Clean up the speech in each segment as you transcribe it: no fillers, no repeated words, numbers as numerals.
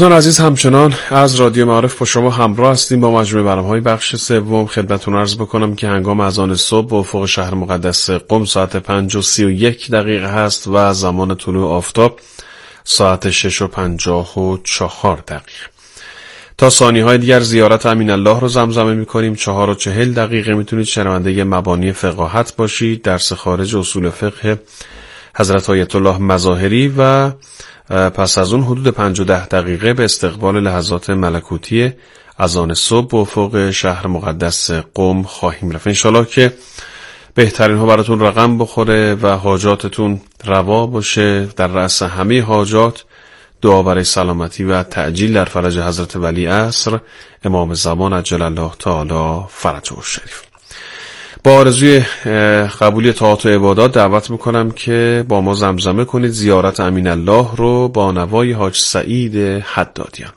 دوستان عزیز، همچنان از رادیو معارف با شما همراه هستیم با مجموعه برنامه‌های بخش سوم. خدمتتون عرض بکنم که هنگام اذان صبح به افق شهر مقدس قم ساعت 5:31 هست و زمان طلوع آفتاب ساعت 6:54. تا ثانیه‌های دیگر زیارت امین الله رو زمزمه می‌کنیم. 4:40 میتونید شنونده مبانی فقاهت باشید، درس خارج اصول فقه حضرت آیت الله مظاهری، و پس از اون حدود 5-10 به استقبال لحظات ملکوتی اذان صبح به افق شهر مقدس قم خواهیم رفت. انشالله که بهترین ها براتون رقم بخوره و حاجاتتون روا باشه. در رأس همه حاجات دعا برای سلامتی و تعجیل در فرج حضرت ولی عصر امام زمان عجل الله تعالی فرجه الشریف. با آرزوی قبولی طاعات و عبادات دعوت میکنم که با ما زمزمه کنید زیارت امین الله رو با نوای حاج سعید حدادیان.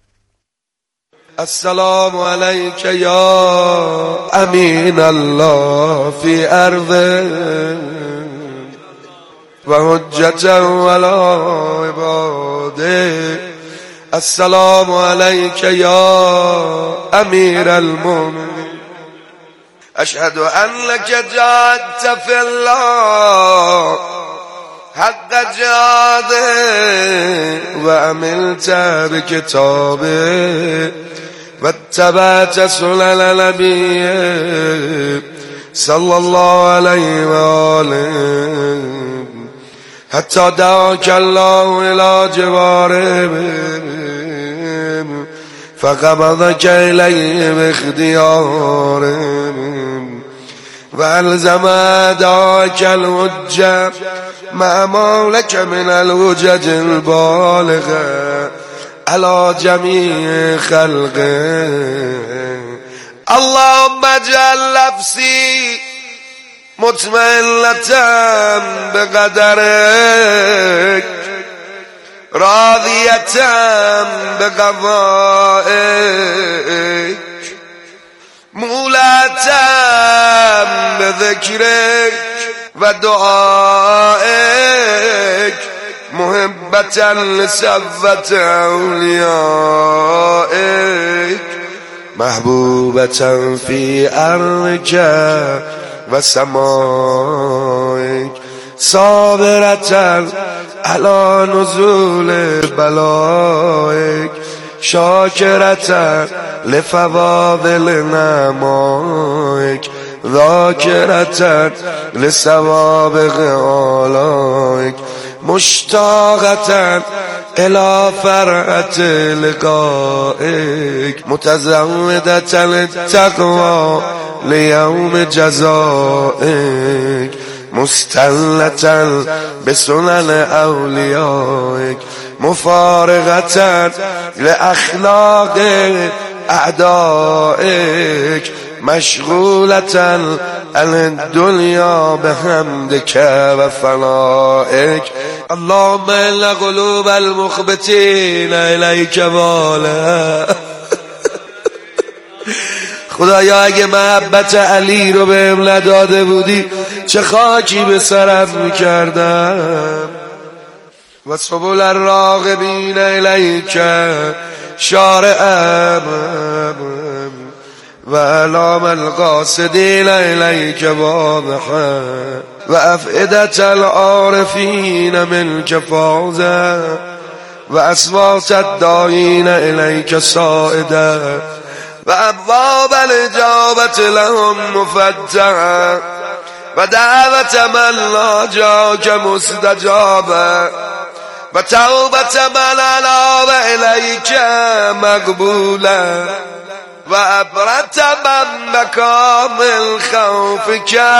السلام علیک یا امین الله فی ارض و حجت ولا عباده. السلام علیک یا امیر المؤمنین اشهد انک جاهدت فی الله حق جهاده و عملت بکتابه و اتبعت سنن نبیه صلی الله علیه و آله حتی دعاک الله الی جواره فقبضك إليه باختياره وألزم دعاك الوجة مع ما لك من الوجج البالغة على جميع خلقه. اللهم اجعل نفسي مطمئنة بقدرك راضية بقضائك مولاة بذكرك ودعائك محبة لصفة أوليائك محبوبة في أرضك وسمائك صابرة على نزول بلائك شاكرة لفضائل نعمائك ذاكرة لسوابق آلائك مشتاقة إلى فرحة لقائك متزودة للتقوى ليوم جزائك مستلة بسنن أوليائك مفارغة لأخلاق أعدائك مشغولة عن الدنيا بحمدك وفنائك. اللهم إن قلوب المخبتين إليك والا. خدایا اگه محبت علی رو بهم نداده بودی چه خاکی به سرم میکردم. و سبل الراغبین الیک شارعم و علام القاصدین الیک واضحا و افئدة العارفین منک فاضا و اصوات الداعین الیک صاعدا و ابواب الاجابة لهم مفتحا و دعوت من ناجاک مستجابا و توبت من اناب الیک مقبولا و ابرت من مقام الخوف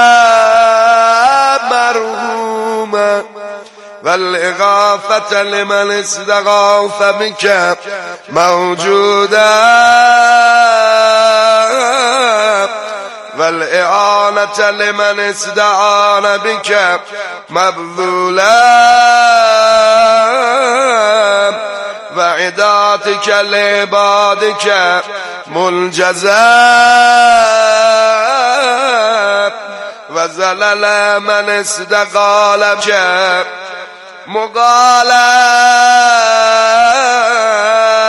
مرحوما و الاغاثة لمن استغاث بك موجودا و الاعانة لمن استعان بك مبذولا و عداتك لعبادك ملجزا و زلل من استقال بك مقالا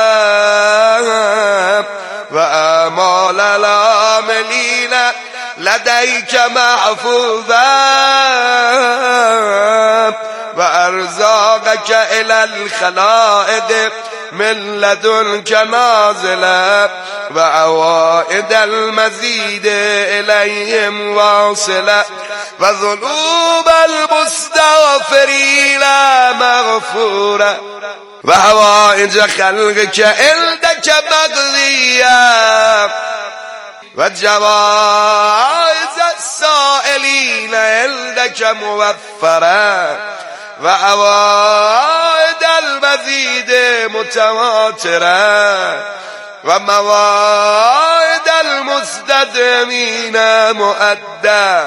لديك محفوظا وأرزاقك إلى الخلائق من لدنك نازلا وعوائد المزيد إليهم واصلا وذنوب المستغفرين مغفورا وحوائج خلقك عندك مقضيا وجوائز السائلين عندك موفرا وعوائد المزيد متواترا وموائد المستدعمين مؤدى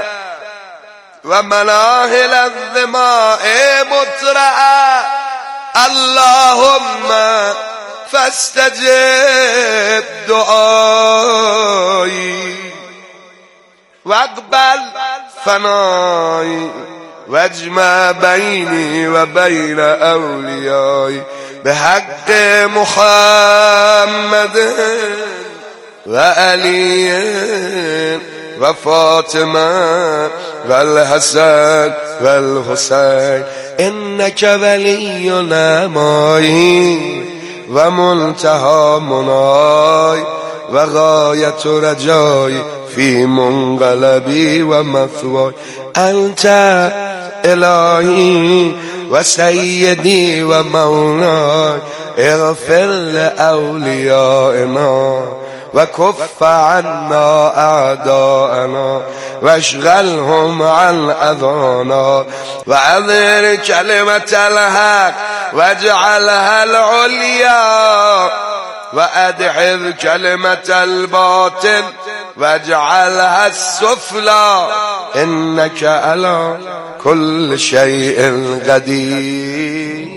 ومناهل الظماء مترعا اللهم فاستجب دعائي واقبل فنائي واجمع بيني وبين أوليائي بحق محمد وعلي وفاطمة والحسن والحسين إنك ولينا معي ومنتهى مناي وغاية رجاي في منقلبي ومثواي أنت إلهي وسيدي ومولاي اغفر لأوليائنا وكف عنا أعداءنا واشغلهم عن أذانا وأظهر كلمة الحق واجعلها العليا وأدحض كلمة الباطل واجعلها السفلى إنك على كل شيء قدير.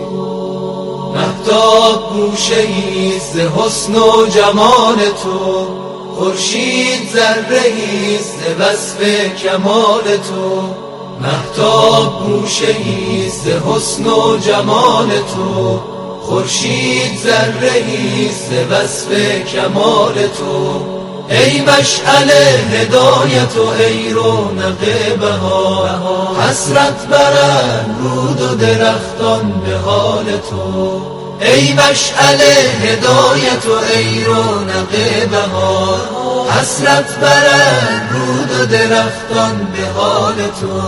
مهتاب گوشه‌ایست حسن و جمال تو، خورشید ذره‌ایست وصف کمال تو. مهتاب گوشه‌ایست حسن و جمال تو، خورشید ذره‌ایست وصف کمال تو. ای مشعل هدایت و ای رونق بهار، حسرت برند رود و درختان به حال تو. ای مشعل هدایت و ای رونق بهار، حسرت برند رود و درختان به حال تو.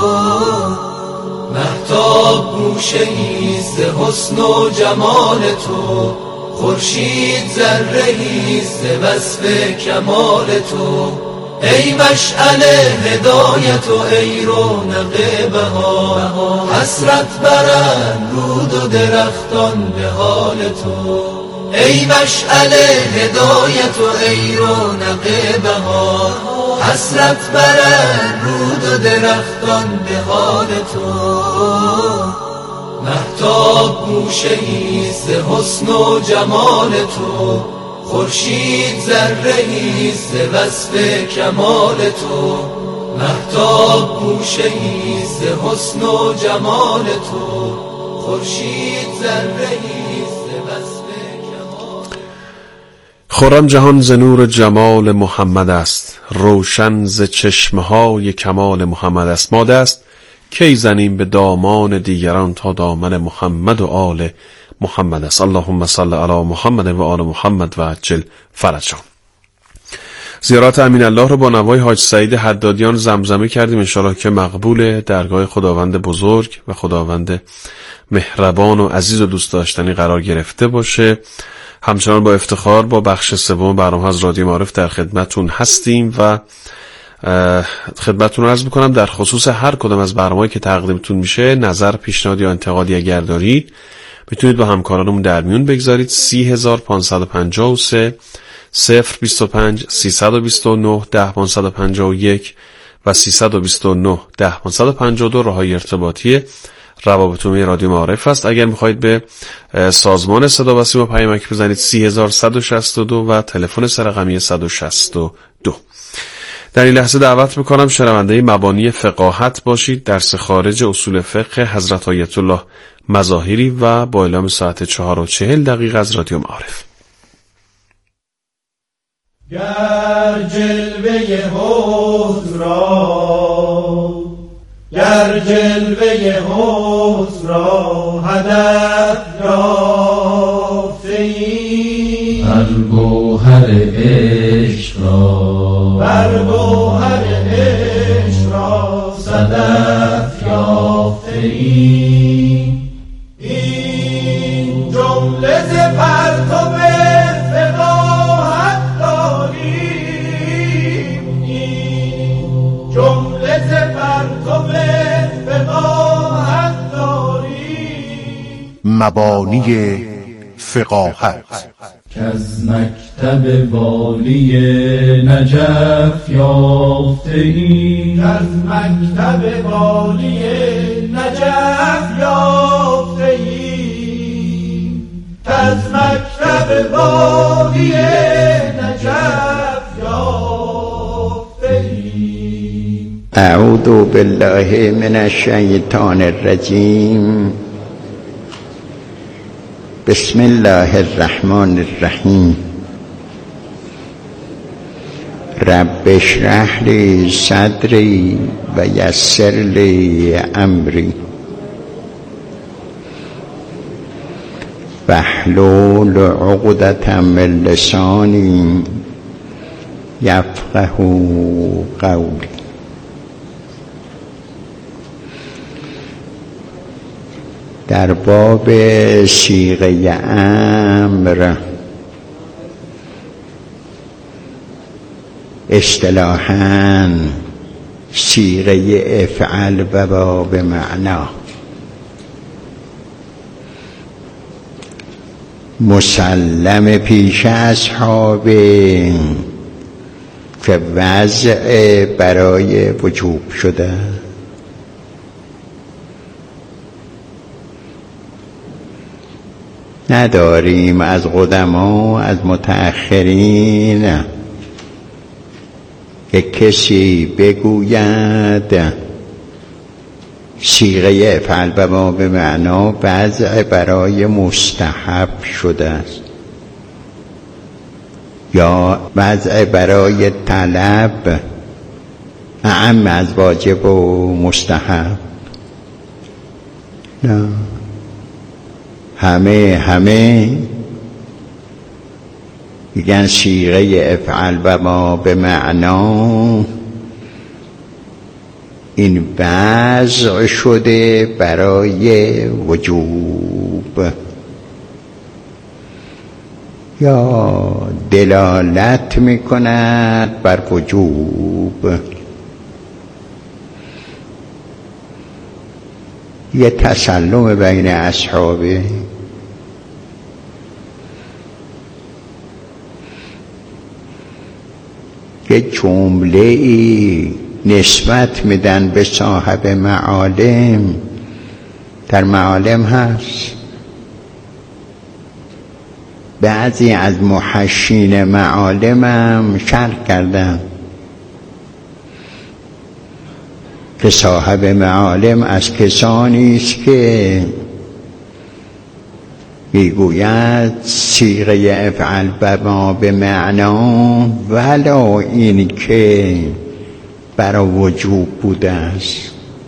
مهتاب گوشه‌ایست حسن و جمال تو، خورشید ذره‌ایست وصف کمال تو. ای مشعل هدایت و ای رونق بهار، حسرت برند رود و درختان به حال تو. ای مشعل هدایت و ای رونق بهار، حسرت برند رود و درختان به حال تو. مهتاب گوشه‌ایست حسن و جمال تو، خورشید ذره‌ایست وصف کمال تو. مهتاب گوشه‌ایست حسن و جمال تو، خورشید ذره‌ایست وصف کمال. خرم جهان ز نور جمال محمد است، روشن ز چشمهای کمال محمد است. ما دست کی زنیم به دامان دیگران تا دامن محمد و آل محمد است. اللهم صل علی محمد و آل محمد و عجل فرجهم. زیارت امین الله رو با نوای حاج سعید حدادیان زمزمه کردیم. انشاءالله که مقبول درگاه خداوند بزرگ و خداوند مهربان و عزیز و دوست داشتنی قرار گرفته باشه. همچنان با افتخار با بخش سوم برنامه از رادیو معارف در خدمتون هستیم و خدمتتون عرض میکنم در خصوص هر کدام از برنامه‌ای که تقدیمتون میشه نظر، پیشنهاد یا انتقادی اگر دارید میتونید با همکارانمون در میون بگذارید. 3553 025 329 10551 و 329 10552 راههای ارتباطی روابط عمومی رادیو معارف است. اگر میخواهید به سازمان صدا و سیما پیامک بزنید 3162 و تلفن سررقمی 162. در این لحظه دعوت میکنم شنونده مبانی فقاهت باشید. درس خارج اصول فقه حضرت آیت الله مظاهری و با اعلام ساعت 4:40 از رادیو معارف. گر جلوه جلوه حسن را گر جلوه حسن را هدف یافته‌ای بر گوهر عشق را بر گوهر عشق را صدف یافته‌ای این جمله ز پرتو فقاهت داریم این جمله ز پرتو فقاهت داریم مبانی فقاهت کز مکتب والی نجف یافته‌ای کز مکتب والی نجف یافته‌ای کز مکتب والی نجف یافته‌ای. اعوذ بالله من الشیطان الرجیم. بسم الله الرحمن الرحیم. رب اشرح لی صدری و یسر لی امری واحلل عقدة من لسانی یفقهوا قولی. در باب صیغه امر اصطلاحاً صیغه افعل و باب معنا مسلم پیش اصحاب که وضع برای وجوب شده، نداریم از قدما از متأخرین که کسی بگوید صیغه افعل و باب معنا وضع برای مستحب شده است یا وضع برای طلب اعم از واجب و مستحب. نه، همه میگن صیغه افعل و باب معنا این وضع شده برای وجوب یا دلالت میکند بر وجوب. یه تسلم بین اصحابه، یه جمله ای نسبت میدن به صاحب معالم، در معالم هست. بعضی از محشین معالم هم شرح کردن که صاحب معالم از کسانی است که میگوید صیغه افعل و ما به معنا ولا این که برای وجوب بوده است،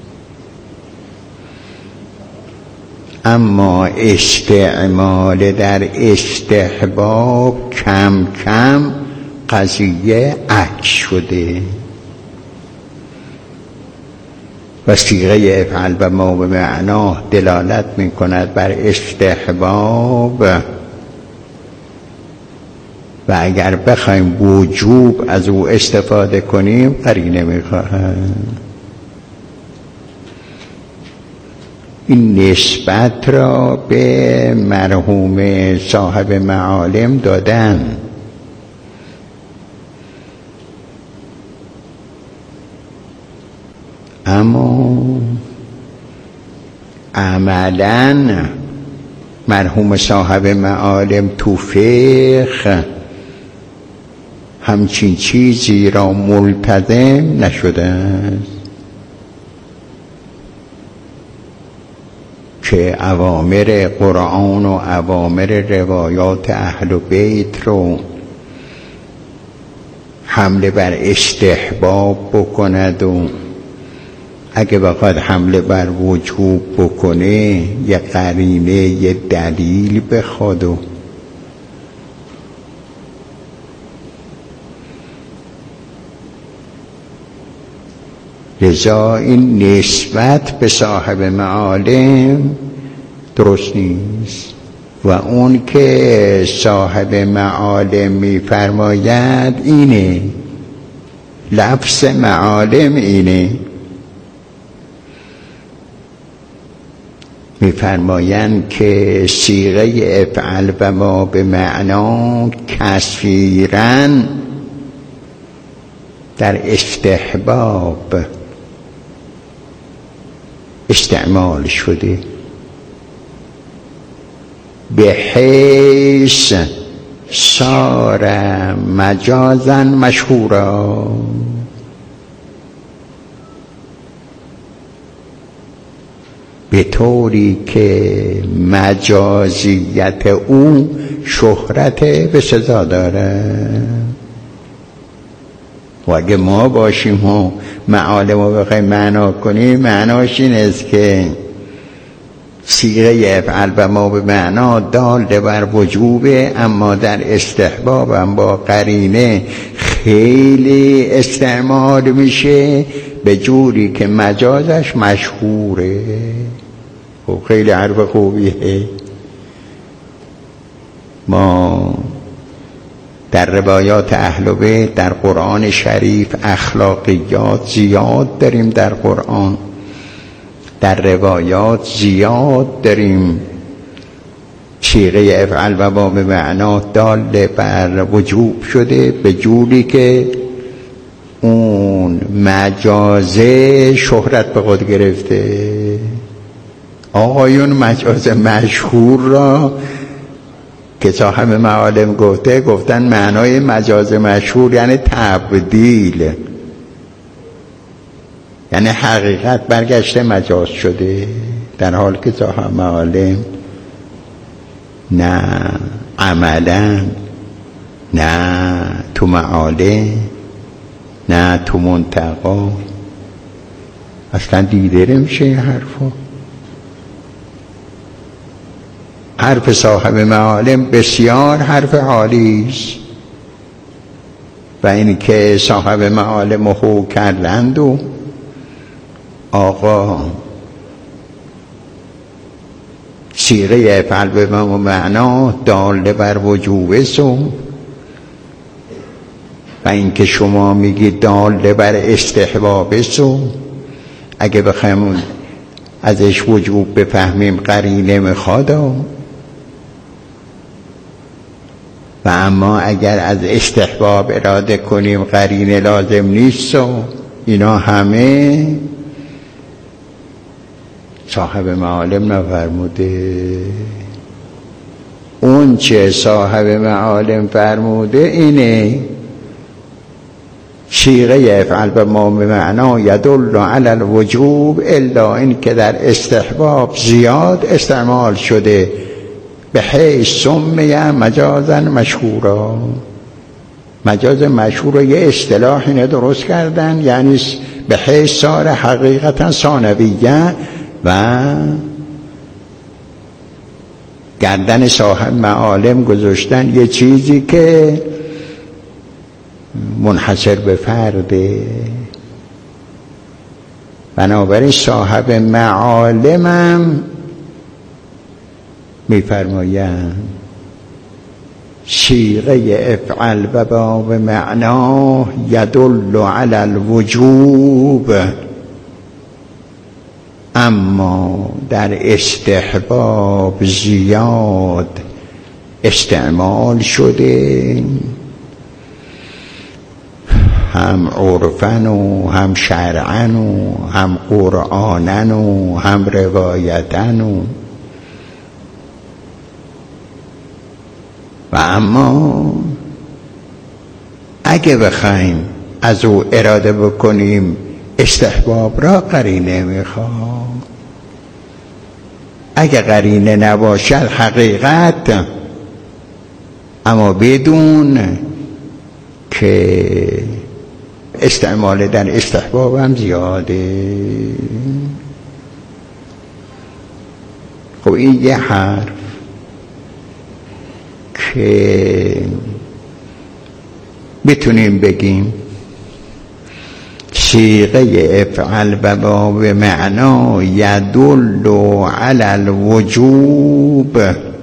اما استعمال در استحباب کم کم قضیه عکس شده و صیغه افعل و ما به معنا دلالت می کند بر استحباب و اگر بخوایم وجوب از او استفاده کنیم قرینه می خواهد. این نسبت را به مرحوم صاحب معالم دادن، اما عملاً مرحوم صاحب معالم تو فقه همچین چیزی را ملتزم نشده است که اوامر قرآن و اوامر روایات اهل بیت رو حمله بر استحباب بکند و اگه بخواد حمله بر وجوب بکنه یه قرینه یه دلیل بخواد و لذا این نسبت به صاحب معالم درست نیست و اون که صاحب معالم میفرماید اینه، لفظ معالم اینه، میفرمایند که صیغه افعل و ما به معنا کثیراً در استحباب استعمال شده به حیث صار مجازا مشهورا، به طوری که مجازیت او شهرت به سزا داره. و اگه ما باشیم و معالم رو بخوایم معنا کنیم، معناش این است که صیغه افعل و ما به معنا دال بر وجوبه، اما در استحباب هم با قرینه خیلی استعمال میشه به جوری که مجازش مشهوره. خب خیلی حرف خوبیه. ما در روایات اهل بیت در قرآن شریف اخلاقیات زیاد داریم، در قرآن در روایات زیاد داریم صیغه افعل و ما به معنا دال بر وجوب شده به جوری که اون مجازه شهرت به خود گرفته. آقایون مجاز مشهور را که صاحب معالم گفتن معنای مجاز مشهور یعنی تبدیل، یعنی حقیقت برگشته مجاز شده، در حال که صاحب معالم نه عملا، نه تو معالم، نه تو منتقا اصلا دیده نمیشه این حرفا. حرف صاحب معالم بسیار حرف عالی است و این که صاحب معالم رو کردند و آقا صیغه افعل به معنا دال بر وجوب سو و این که شما میگید دال بر استحباب سو، اگه بخوایم ازش وجوب بفهمیم قرینه میخواد و اما اگر از استحباب اراده کنیم قرینه لازم نیست و اینا همه صاحب معالم نفرموده. اون چه صاحب معالم فرموده اینه صیغه افعل به ما به معنا یدل علی الوجوب الا این که در استحباب زیاد استعمال شده به حیث سمیه مجازا مشهورا. مجاز مشهور رو یه اصطلاح اینه درست کردن، یعنی به حیث صار حقیقتا ثانویه و گردن صاحب معالم گذاشتن یه چیزی که منحصر به فرده. بنابراین صاحب معالمم میفرمایند صیغه افعل و با به معنا یدل علی الوجوب، اما در استحباب زیاد استعمال شده، هم عرفن و هم شرعن و هم قرآنن و هم روایتن و اما اگه بخوایم از او اراده بکنیم استحباب را قرینه میخواد. اگه قرینه نباشد حقیقت، اما بدون که استعمال در استحباب هم زیاده. خب این یه حرف که بتونیم بگیم صیغه افعل و به معنا یدل علی الوجوب،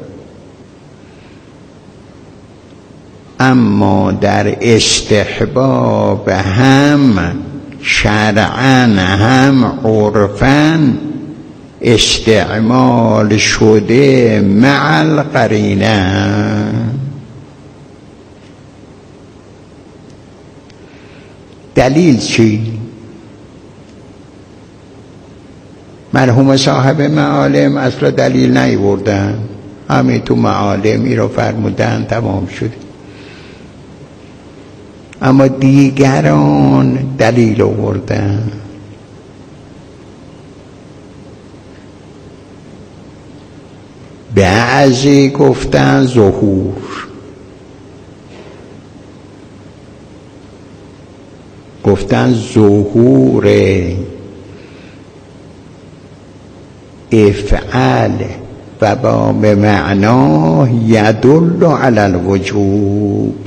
اما در استحباب هم شرعاً هم عرفاً استعمال شده مع القرینه. دلیل چی؟ مرحوم صاحب معالم اصلا دلیل نیاوردن، همین تو معالمی رو فرمودن تمام شده، اما دیگران دلیل آوردن. بعضی گفتن ظهور، گفتن ظهور افعال و با به معنا یدل علی الوجوب.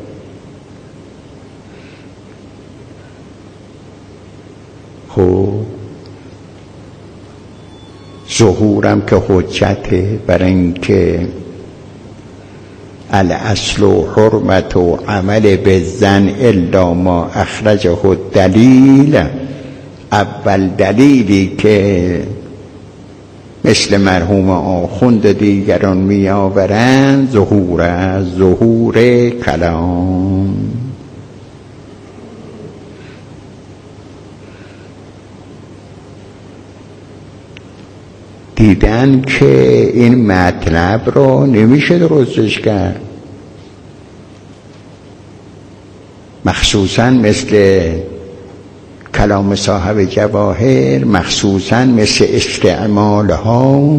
خب ظهورم که حجته، برای اینکه الاصل و حرمت و عمل بالظن الا ما اخرجه الدلیل. اول دلیلی که مثل مرحوم آخوند دیگران می آورند ظهور کلام. دیدن که این مطلب رو نمیشه درستش کرد، مخصوصا مثل کلام صاحب جواهر، مخصوصا مثل استعمال ها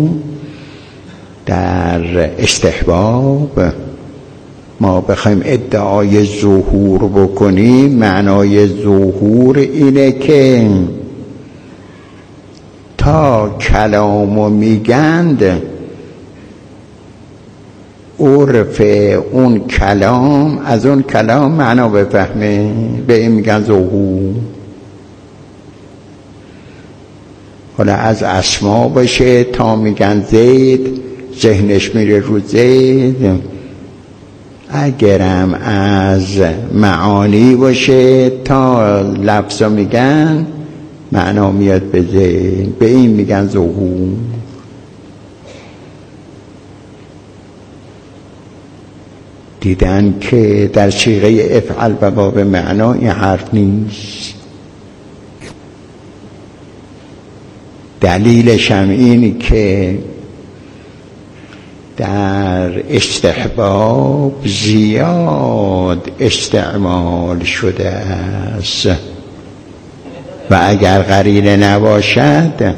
در استحباب. ما بخوایم ادعای ظهور بکنیم، معنای ظهور اینه که تا کلامو میگند عرف اون کلام از اون کلام معنا بفهمه، به این میگن ظهور. حالا از اسما باشه تا میگن زید، ذهنش میره رو زید. اگرم از معانی باشه تا لفظا میگن معنا میاد به ذهن، به این میگن ظهور. دیدن که در صیغه افعل و باب معنا این حرف نیست. دلیلش هم این که در استحباب زیاد استعمال شده است و اگر قرینه نباشد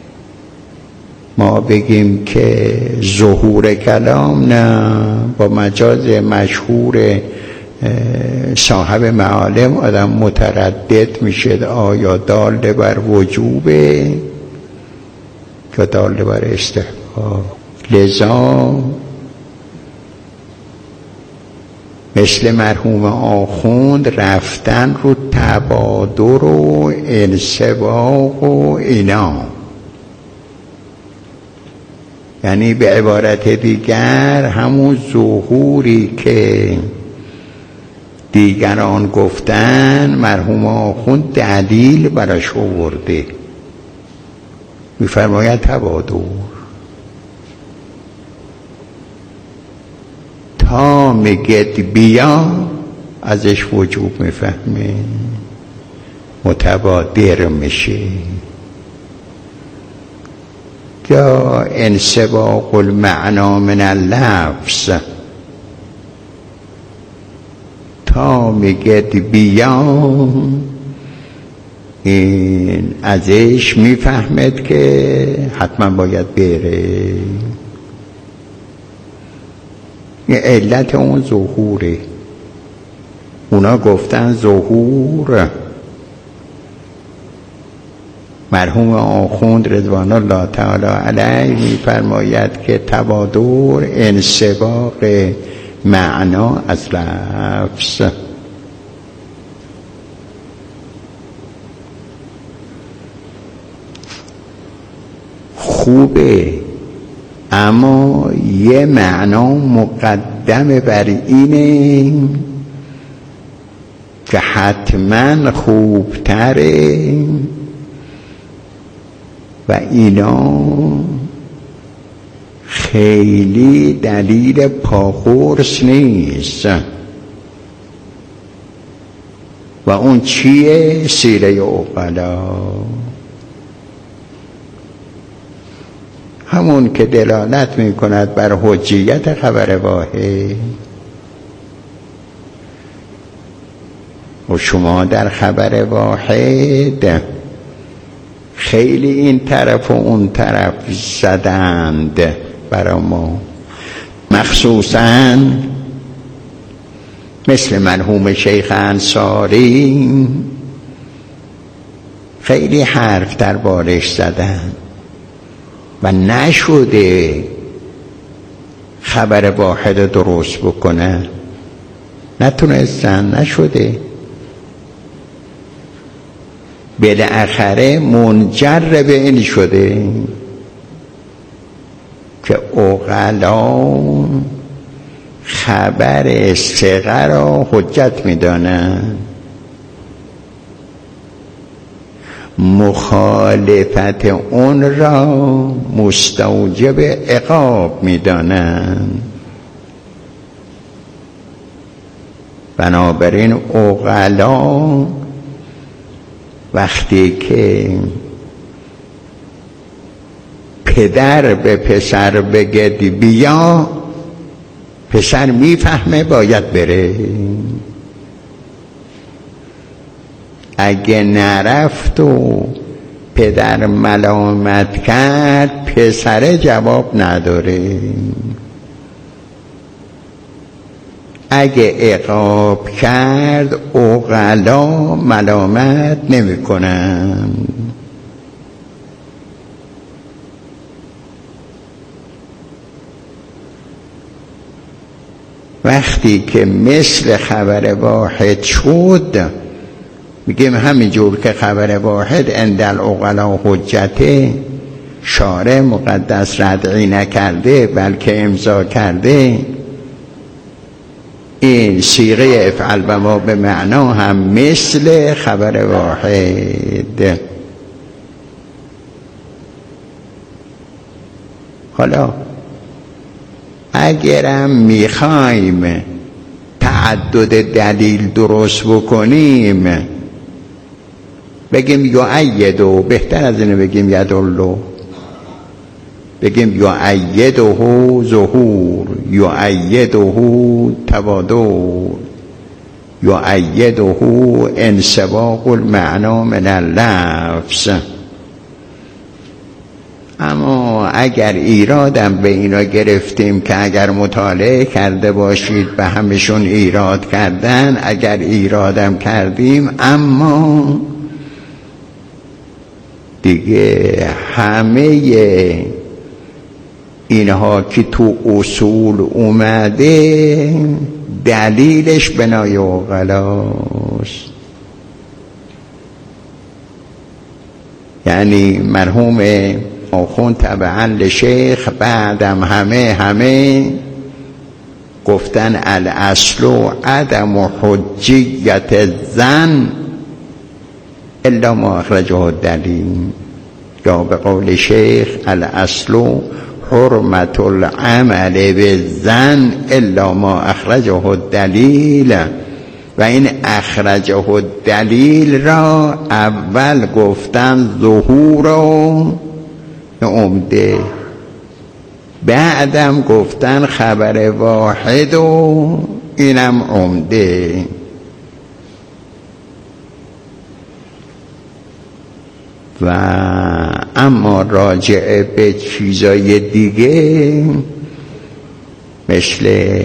ما بگیم که ظهور کلام نه، با مجاز مشهور صاحب معالم آدم متردد میشه آیا دال بر وجوبه یا دال بر استحباب. لذا مثل مرحوم آخوند رفتن رو تبادر و انسباق و اینا، یعنی به عبارت دیگر همون ظهوری که دیگران گفتن مرحوم آخوند دلیل براش آورده، میفرماید تبادر. تا میگد بیا ازش وجوب میفهمه، متبادر میشه. یا انسباق المعنا من اللفظ، تا میگد بیا این ازش میفهمد که حتما باید بره. این علت اون ظهوره. اونا گفتن ظهور. مرحوم آخوند رضوان الله تعالی علیه می‌فرماید که تبادر انسباق معنا از لفظ. خوبه، اما یه معنا مقدم بر اینه که حتما خوبتره و اینا خیلی دلیل پاخورس نیست. و اون چیه؟ سیره عقلا، همون که دلالت می کند بر حجیت خبر واحد. و شما در خبر واحد خیلی این طرف و اون طرف زدند برای ما، مخصوصاً مثل مرحوم شیخ انصاری خیلی حرف در بارش زدن و نشده خبر واحد درست بکنن، نتونستن، نشده. بالاخره منجر به این شده که عقلا خبر ثقه را حجت می‌دانند، مخالفت اون را مستوجب عقاب می‌دانند. بنابراین عقلا وقتی که پدر به پسر بگه بیا، پسر میفهمه باید بره. اگه نرفت و پدر ملامت کرد، پسر جواب نداره. اگه عقاب کرد، عقلا ملامت نمی کنن. وقتی که مثل خبر واحد شد، میگیم همینجور که خبر واحد عند العقلا حجته، شارع مقدس ردعی نکرده بلکه امضا کرده، این صیغه افعل و ما به معنا هم مثل خبر واحد. حالا اگرم میخوایم تعدد دلیل درست بکنیم، بگیم یؤیدو، بهتر از اینه بگیم یدلو، بگیم یؤیده ظهور، یؤیده تبادر، یؤیده انسباق المعنا من اللفظ. اما اگر ایرادم به اینا گرفتیم که اگر مطالعه کرده باشید به همشون ایراد کردن، اگر ایرادم کردیم، اما دیگه همه اینها که تو اصول اومده دلیلش بنای عقلاست. یعنی مرحوم آخوند تبعا لشیخ بعدم همه گفتن الاصل عدم حجیت الظن الا ما اخرجه الدلیل، یا به قول شیخ الاصل حرمت العمل بالظن الا ما اخرجه الدلیل. و این اخرجه الدلیل را اول گفتن ظهور و عمده، بعدم گفتن خبر واحد و اینم عمده. و اما راجع به چیزای دیگه مثل